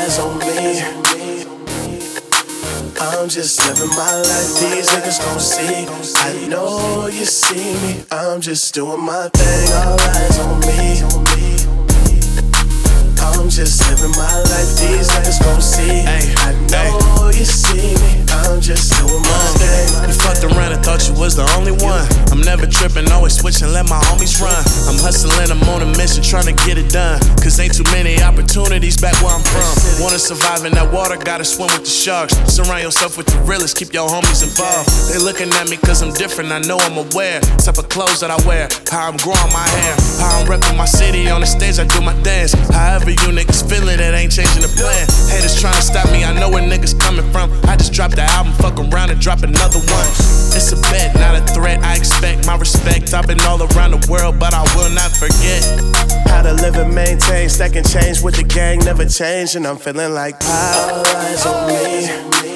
eyes on me. I'm just living my life, these niggas gon' see. I know you see me, I'm just doing my thing. All eyes on me. I'm just living my life, these niggas gon' see. I know you see me, I'm just doing my thing. You fucked around and thought you was the only one. I'm never tripping, always switching, let my homies run. I'm hustling, I'm on a mission, trying to get it done. Cause ain't too many opportunities back where I'm from. Wanna survive in that water, gotta swim with the sharks. Surround yourself with the realest, keep your homies involved. They looking at me cause I'm different, I know I'm aware. Type of clothes that I wear, how I'm growing my hair, how I'm repping my city. On the stage I do my dance. However you niggas feel it, that ain't changing the plan. Haters trying to stop me, I know where niggas coming from. I just dropped the album, fuck around and drop another one. It's a bet, not a threat, I expect my respect. I've been all around the world, but I will not forget how to live and maintain, stacking change with the gang, never change. And I'm feeling like all eyes on me.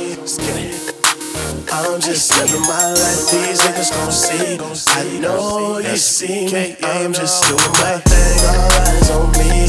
I'm just living my life, these niggas gon' see. I know you see me, I'm just doing my thing. All eyes on me.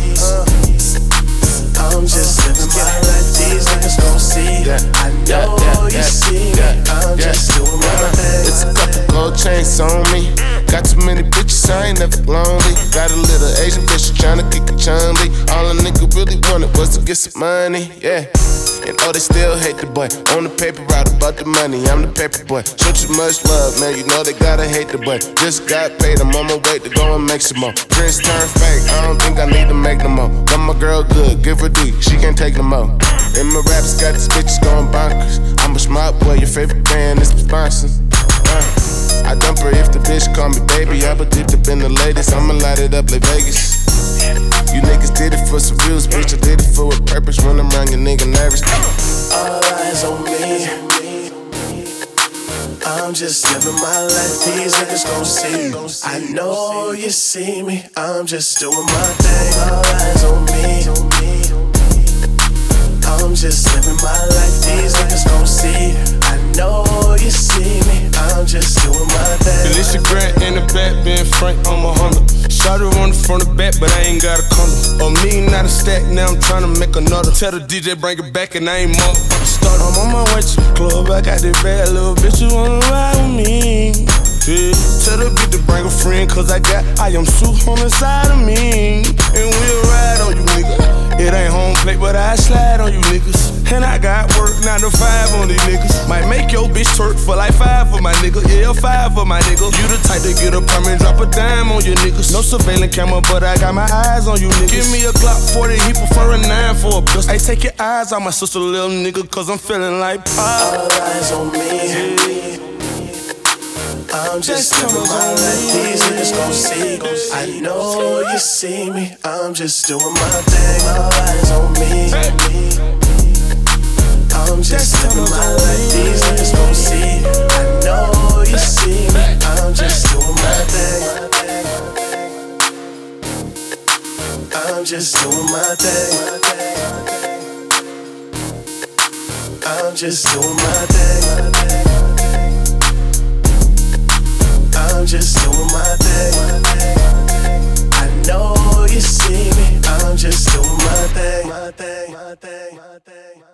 I'm just living my life, these niggas gon' see. I know you see me, I'm just doing my thing. It's a couple gold chains on me. Got too many bitches, I ain't never lonely. Got a little Asian bitch tryna kick a Chun-Li. All a nigga really wanted was to get some money, yeah. And oh, they still hate the boy. On the paper route about the money, I'm the paper boy. Show too much love, man, you know they gotta hate the boy. Just got paid, I'm on my way to go and make some more. Prince turn fake, I don't think I need to make no more. Got my girl good, give her D, she can't take no more. And my raps got these bitches going bonkers. I'm a smart boy, your favorite band is sponsored. I dump her if the bitch call me baby. I put it up in the latest, I'ma light it up like Vegas. You niggas did it for some views, bitch, I did it for a purpose. When I'm around your nigga nervous. All eyes on me. I'm just living my life, these niggas gon' see. I know you see me, I'm just doing my thing. All eyes on me. I'm just living my life, these niggas gon' see. I know you see me, I'm just doing my thing. Alicia Grant in the back, Ben Frank on my Honda. Shot her on the front of back, but I ain't got a condom. A million not a stack, now I'm tryna make another. Tell the DJ bring it back and I ain't mom. I'm on my way to the club, I got this bad little bitch who wanna ride with me. Yeah. Tell the bitch to bring a friend, cause I am soup on the side of me. And we'll ride on you niggas. It ain't home plate, but I slide on you niggas. And I got work 9 to 5 on these niggas. Might make your bitch twerk for like 5 for my nigga. Yeah, 5 for my nigga. You the type to get a permit, drop a dime on your niggas. No surveillance camera, but I got my eyes on you niggas. Give me a Glock 40, he prefer a 9 for a pistol. Hey, take your eyes on my sister, little nigga, cause I'm feeling like pop. All eyes on me. I'm just living my life, these niggas gon' see. I know you see me, I'm just doing my thing. All eyes on me. I'm just living my life, these niggas gon' see. I know you see me, I'm just doing my thing. I'm just doing my thing. I'm just doing my thing. I'm just doing my thing. I know you see me. I'm just doing my thing.